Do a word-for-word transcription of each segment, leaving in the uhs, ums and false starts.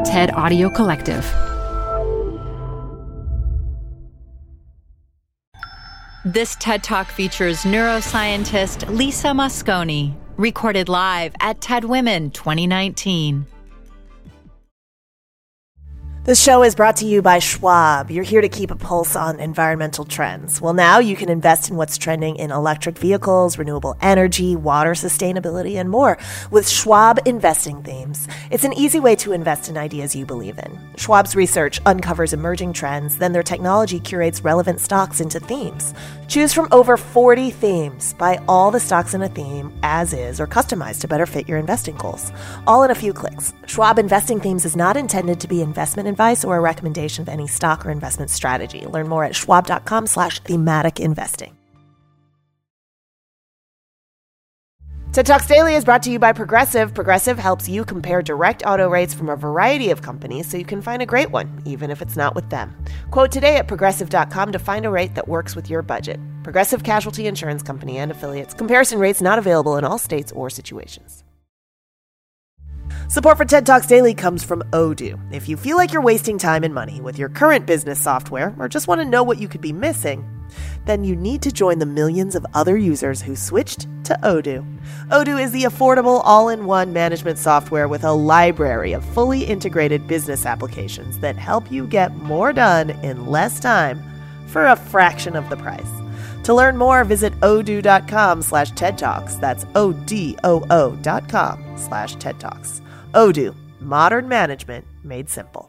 TED Audio Collective. This TED Talk features neuroscientist Lisa Mosconi, recorded live at TED Women twenty nineteen. This show is brought to you by Schwab. You're here to keep a pulse on environmental trends. Well, now you can invest in what's trending in electric vehicles, renewable energy, water sustainability, and more with Schwab Investing Themes. It's an easy way to invest in ideas you believe in. Schwab's research uncovers emerging trends, then their technology curates relevant stocks into themes. Choose from over forty themes. Buy all the stocks in a theme as is or customized to better fit your investing goals. All in a few clicks. Schwab Investing Themes is not intended to be investment advice or a recommendation of any stock or investment strategy. Learn more at schwab.com slash thematic investing. TED Talks Daily is brought to you by Progressive. Progressive helps you compare direct auto rates from a variety of companies so you can find a great one, even if it's not with them. Quote today at progressive dot com to find a rate that works with your budget. Progressive Casualty Insurance Company and affiliates. Comparison rates not available in all states or situations. Support for TED Talks Daily comes from Odoo. If you feel like you're wasting time and money with your current business software or just want to know what you could be missing, then you need to join the millions of other users who switched to Odoo. Odoo is the affordable all-in-one management software with a library of fully integrated business applications that help you get more done in less time for a fraction of the price. To learn more, visit odoo.com slash TED Talks. That's O-D-O-O dot com slash TED Talks. Odoo, modern management made simple.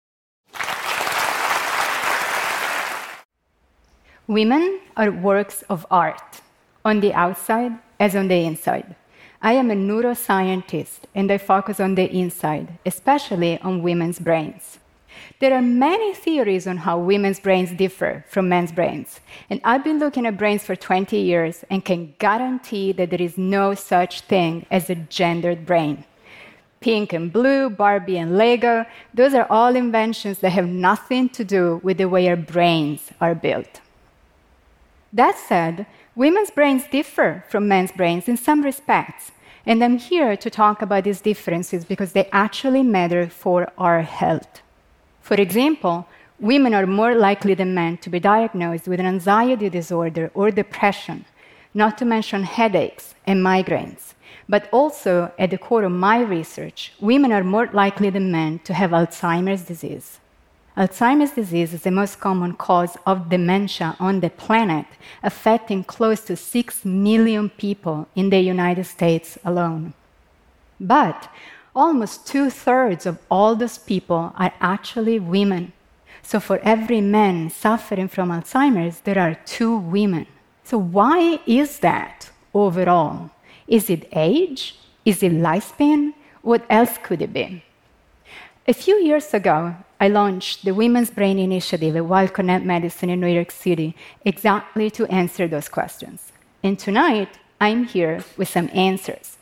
Women are works of art, on the outside as on the inside. I am a neuroscientist, and I focus on the inside, especially on women's brains. There are many theories on how women's brains differ from men's brains, and I've been looking at brains for twenty years and can guarantee that there is no such thing as a gendered brain. Pink and blue, Barbie and Lego, those are all inventions that have nothing to do with the way our brains are built. That said, women's brains differ from men's brains in some respects, and I'm here to talk about these differences because they actually matter for our health. For example, women are more likely than men to be diagnosed with an anxiety disorder or depression, not to mention headaches and migraines. But also, at the core of my research, women are more likely than men to have Alzheimer's disease. Alzheimer's disease is the most common cause of dementia on the planet, affecting close to six million people in the United States alone. But almost two-thirds of all those people are actually women. So for every man suffering from Alzheimer's, there are two women. So why is that overall? Is it age? Is it lifespan? What else could it be? A few years ago, I launched the Women's Brain Initiative at Weill Cornell Medicine in New York City exactly to answer those questions. And tonight, I'm here with some answers.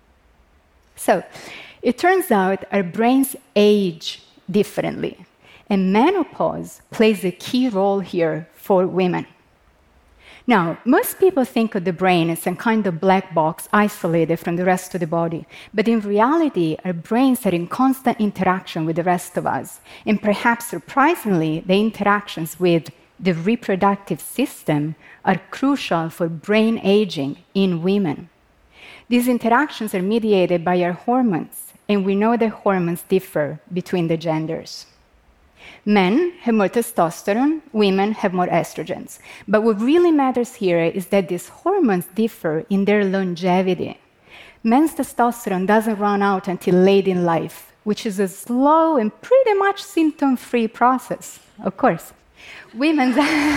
So, it turns out our brains age differently, and menopause plays a key role here for women. Now, most people think of the brain as some kind of black box isolated from the rest of the body, but in reality, our brains are in constant interaction with the rest of us, and perhaps surprisingly, the interactions with the reproductive system are crucial for brain aging in women. These interactions are mediated by our hormones, and we know that hormones differ between the genders. Men have more testosterone, women have more estrogens. But what really matters here is that these hormones differ in their longevity. Men's testosterone doesn't run out until late in life, which is a slow and pretty much symptom-free process, of course. Women's,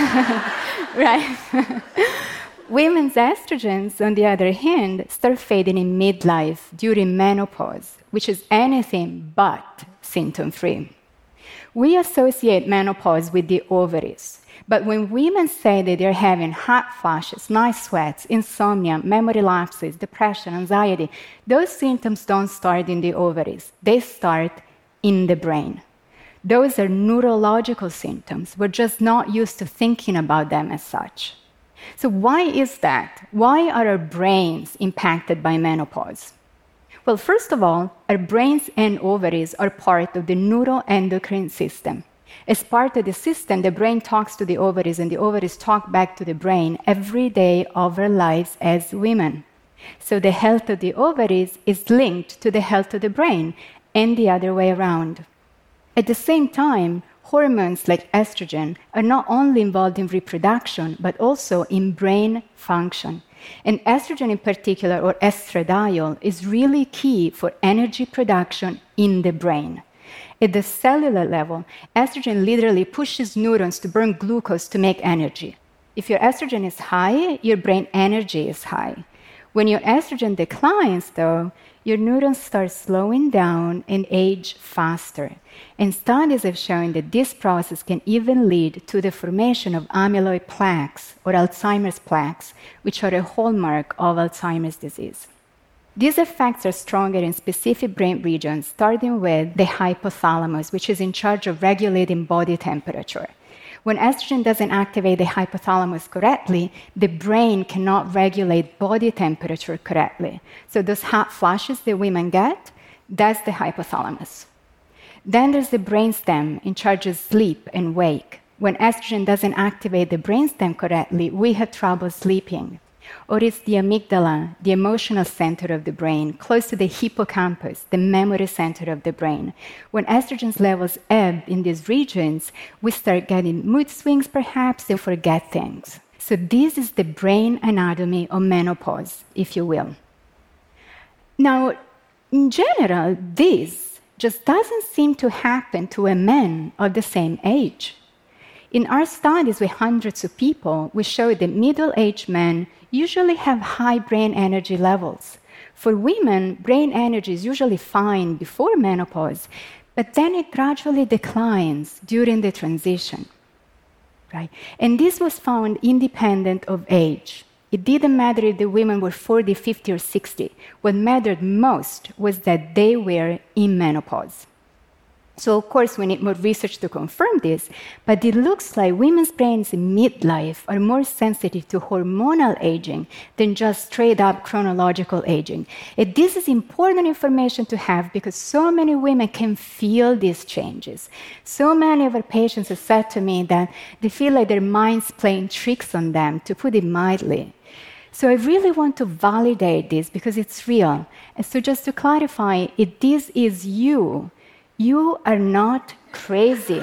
right. Women's estrogens, on the other hand, start fading in midlife during menopause, which is anything but symptom-free. We associate menopause with the ovaries, but when women say that they're having hot flashes, night sweats, insomnia, memory lapses, depression, anxiety, those symptoms don't start in the ovaries. They start in the brain. Those are neurological symptoms. We're just not used to thinking about them as such. So why is that? Why are our brains impacted by menopause? Well, first of all, our brains and ovaries are part of the neuroendocrine system. As part of the system, the brain talks to the ovaries, and the ovaries talk back to the brain every day of our lives as women. So the health of the ovaries is linked to the health of the brain, and the other way around. At the same time, hormones like estrogen are not only involved in reproduction, but also in brain function. And estrogen in particular, or estradiol, is really key for energy production in the brain. At the cellular level, estrogen literally pushes neurons to burn glucose to make energy. If your estrogen is high, your brain energy is high. When your estrogen declines, though, your neurons start slowing down and age faster. And studies have shown that this process can even lead to the formation of amyloid plaques, or Alzheimer's plaques, which are a hallmark of Alzheimer's disease. These effects are stronger in specific brain regions, starting with the hypothalamus, which is in charge of regulating body temperature. When estrogen doesn't activate the hypothalamus correctly, the brain cannot regulate body temperature correctly. So those hot flashes that women get, that's the hypothalamus. Then there's the brainstem, in charge of sleep and wake. When estrogen doesn't activate the brainstem correctly, we have trouble sleeping. Or it's the amygdala, the emotional center of the brain, close to the hippocampus, the memory center of the brain. When estrogen's levels ebb in these regions, we start getting mood swings perhaps, and forget things. So this is the brain anatomy of menopause, if you will. Now, in general, this just doesn't seem to happen to a man of the same age. In our studies with hundreds of people, we showed that middle-aged men usually have high brain energy levels. For women, brain energy is usually fine before menopause, but then it gradually declines during the transition. Right? And this was found independent of age. It didn't matter if the women were forty, fifty, or sixty. What mattered most was that they were in menopause. So, of course, we need more research to confirm this, but it looks like women's brains in midlife are more sensitive to hormonal aging than just straight-up chronological aging. And this is important information to have because so many women can feel these changes. So many of our patients have said to me that they feel like their mind's playing tricks on them, to put it mildly. So I really want to validate this because it's real. And so just to clarify, if this is you, you are not crazy.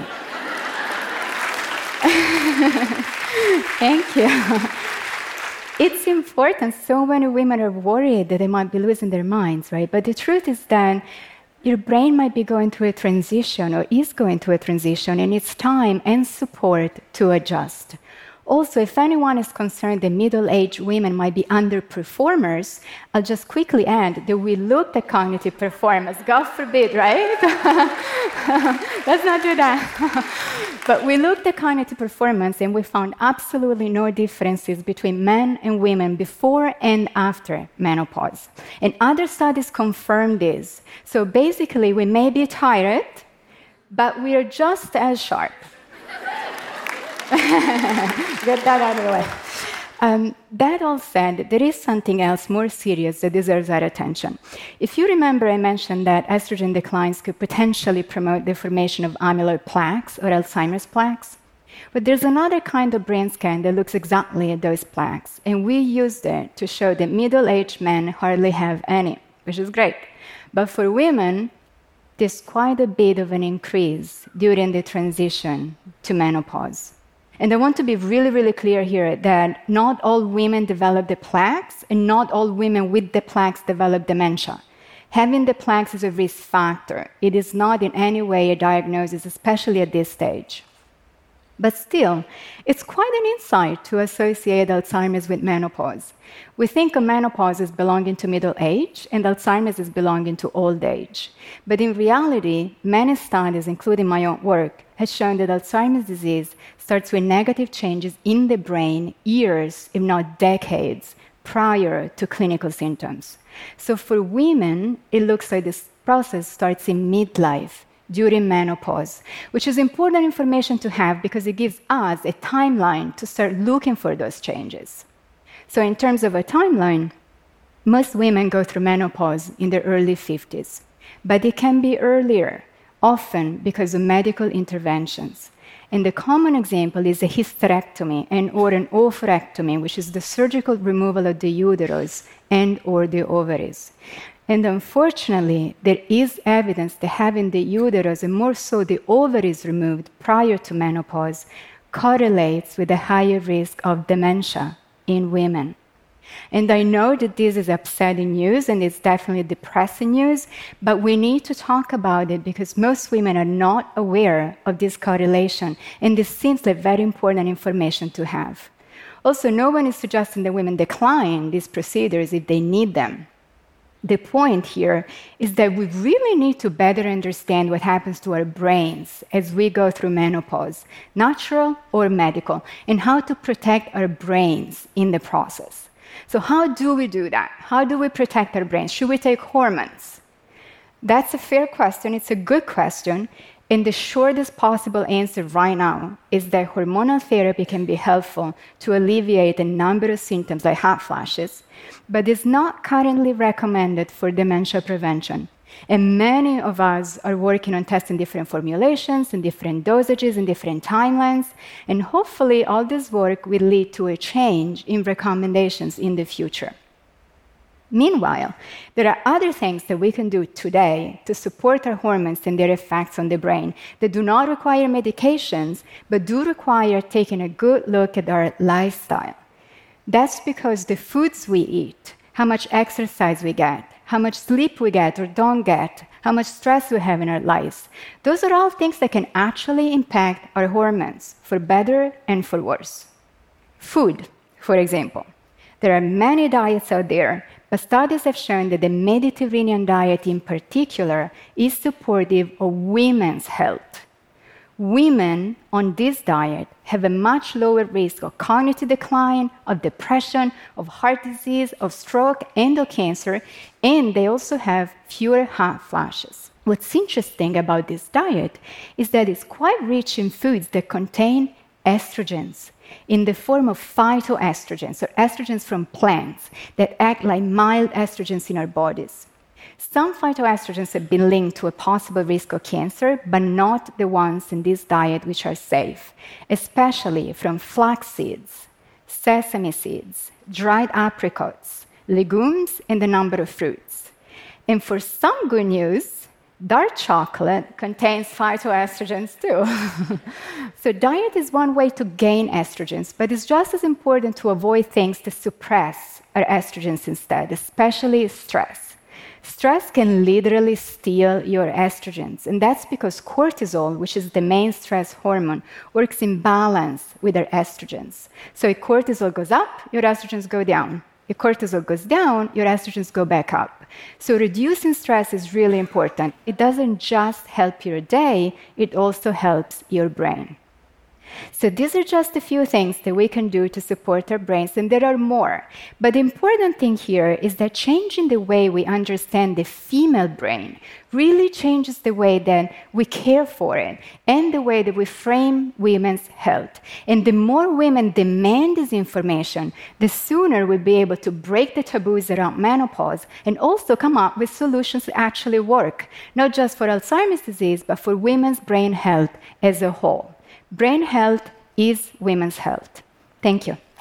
Thank you. It's important. So many women are worried that they might be losing their minds, right? But the truth is that your brain might be going through a transition or is going through a transition, and it's time and support to adjust. Also, if anyone is concerned that middle-aged women might be underperformers, I'll just quickly add that we looked at cognitive performance. God forbid, right? Let's not do that. But we looked at cognitive performance, and we found absolutely no differences between men and women before and after menopause. And other studies confirm this. So basically, we may be tired, but we are just as sharp. Get that out of the way. Um, that all said, there is something else more serious that deserves our attention. If you remember, I mentioned that estrogen declines could potentially promote the formation of amyloid plaques or Alzheimer's plaques. But there's another kind of brain scan that looks exactly at those plaques, and we used it to show that middle-aged men hardly have any, which is great. But for women, there's quite a bit of an increase during the transition to menopause. And I want to be really, really clear here that not all women develop the plaques, and not all women with the plaques develop dementia. Having the plaques is a risk factor. It is not in any way a diagnosis, especially at this stage. But still, it's quite an insight to associate Alzheimer's with menopause. We think of menopause as belonging to middle age, and Alzheimer's as belonging to old age. But in reality, many studies, including my own work, have shown that Alzheimer's disease starts with negative changes in the brain years, if not decades, prior to clinical symptoms. So for women, it looks like this process starts in midlife, during menopause, which is important information to have because it gives us a timeline to start looking for those changes. So in terms of a timeline, Most women go through menopause in their early fifties, but it can be earlier, often because of medical interventions. And the common example is a hysterectomy and or an oophorectomy, which is the surgical removal of the uterus and or the ovaries. And unfortunately, there is evidence that having the uterus, and more so the ovaries, removed prior to menopause correlates with a higher risk of dementia in women. And I know that this is upsetting news, and it's definitely depressing news, but we need to talk about it because most women are not aware of this correlation, and this seems like very important information to have. Also, no one is suggesting that women decline these procedures if they need them. The point here is that we really need to better understand what happens to our brains as we go through menopause, natural or medical, and how to protect our brains in the process. So how do we do that? How do we protect our brains? Should we take hormones? That's a fair question. It's a good question. And the shortest possible answer right now is that hormonal therapy can be helpful to alleviate a number of symptoms like hot flashes, but is not currently recommended for dementia prevention. And many of us are working on testing different formulations and different dosages and different timelines, and hopefully all this work will lead to a change in recommendations in the future. Meanwhile, there are other things that we can do today to support our hormones and their effects on the brain that do not require medications, but do require taking a good look at our lifestyle. That's because the foods we eat, how much exercise we get, how much sleep we get or don't get, how much stress we have in our lives, those are all things that can actually impact our hormones, for better and for worse. Food, for example. There are many diets out there, but studies have shown that the Mediterranean diet in particular is supportive of women's health. Women on this diet have a much lower risk of cognitive decline, of depression, of heart disease, of stroke, and of cancer, and they also have fewer hot flashes. What's interesting about this diet is that it's quite rich in foods that contain estrogens in the form of phytoestrogens, or estrogens from plants that act like mild estrogens in our bodies. Some phytoestrogens have been linked to a possible risk of cancer, but not the ones in this diet which are safe, especially from flax seeds, sesame seeds, dried apricots, legumes, and a number of fruits. And for some good news, dark chocolate contains phytoestrogens too. So diet is one way to gain estrogens, but it's just as important to avoid things that suppress our estrogens instead, especially stress. Stress can literally steal your estrogens, and that's because cortisol, which is the main stress hormone, works in balance with our estrogens. So if cortisol goes up, your estrogens go down. If cortisol goes down, your estrogens go back up. So reducing stress is really important. It doesn't just help your day, it also helps your brain. So these are just a few things that we can do to support our brains, and there are more. But the important thing here is that changing the way we understand the female brain really changes the way that we care for it and the way that we frame women's health. And the more women demand this information, the sooner we'll be able to break the taboos around menopause and also come up with solutions that actually work, not just for Alzheimer's disease, but for women's brain health as a whole. Brain health is women's health. Thank you.